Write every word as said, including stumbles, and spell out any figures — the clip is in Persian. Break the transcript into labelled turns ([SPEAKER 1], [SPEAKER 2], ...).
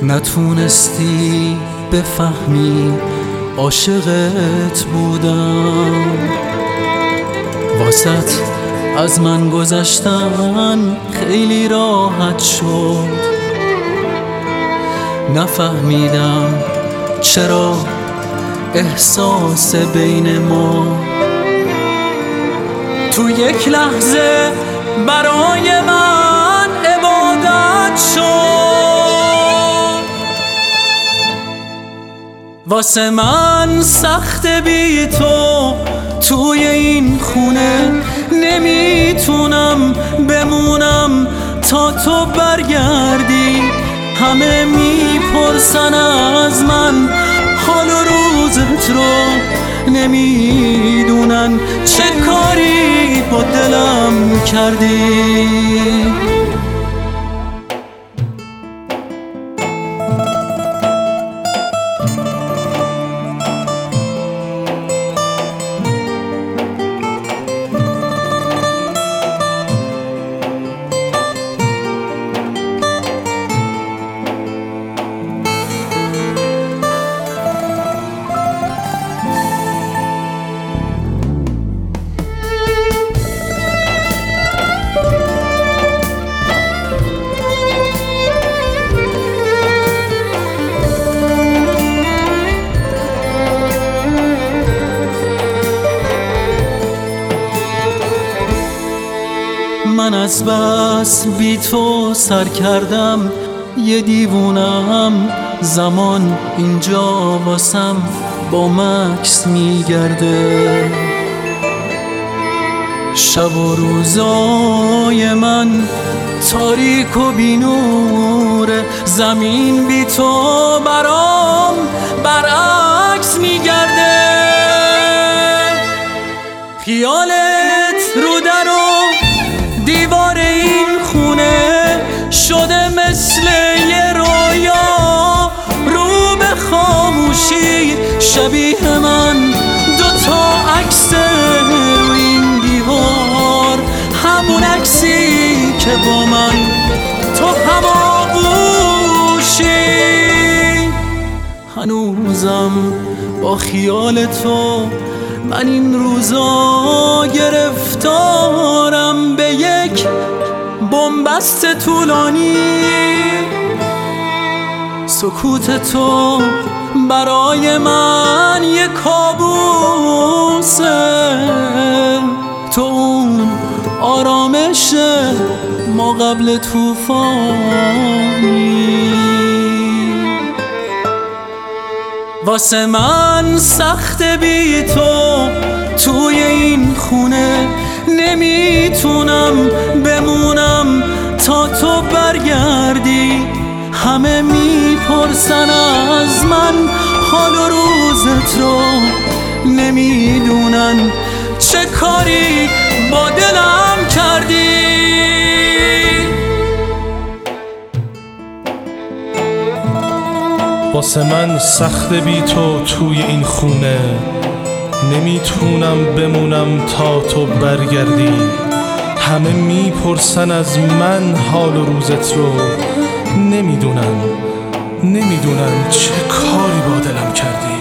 [SPEAKER 1] نتونستی بفهمی عاشقت بودم، واسط از من گذشتن خیلی راحت شد. نفهمیدم چرا احساس بین ما تو یک لحظه برای من عبادت شد. واسه من سخت بی تو توی این خونه، نمیتونم بمونم تا تو برگردی. همه میپرسن از من حال و روزت رو، نمیدونن چه کاری با دلم کردی. من از بس بی تو سر کردم یه دیوونم، زمان اینجا واسم با مکس میگرده. شب و روزای من تاریک و بی نوره، زمین بی تو برام برعکس میگرده. خیالت رو در و دیوار این خونه شده مثل یه رویا، رو به خاموشی شبیه من. دوتا عکس رو این دیوار، همون عکسی که با من تو هماغوشی. هنوزم با خیال تو من این روزا گرفتارم به یک بنبست طولانی. سکوت تو برای من یک کابوسه، تو اون آرامش ما قبل طوفانی. واسه من سخت بی تو توی این خونه، نمیتونم بمونم تا تو برگردی. همه میپرسن از من حال و روزت رو، نمیدونن چه کاری با دلم کردی.
[SPEAKER 2] واسه من سخت بی تو توی این خونه، نمیتونم بمونم تا تو برگردی. همه میپرسن از من حال و روزت رو، نمیدونن نمیدونن چه کاری با دلم کردی.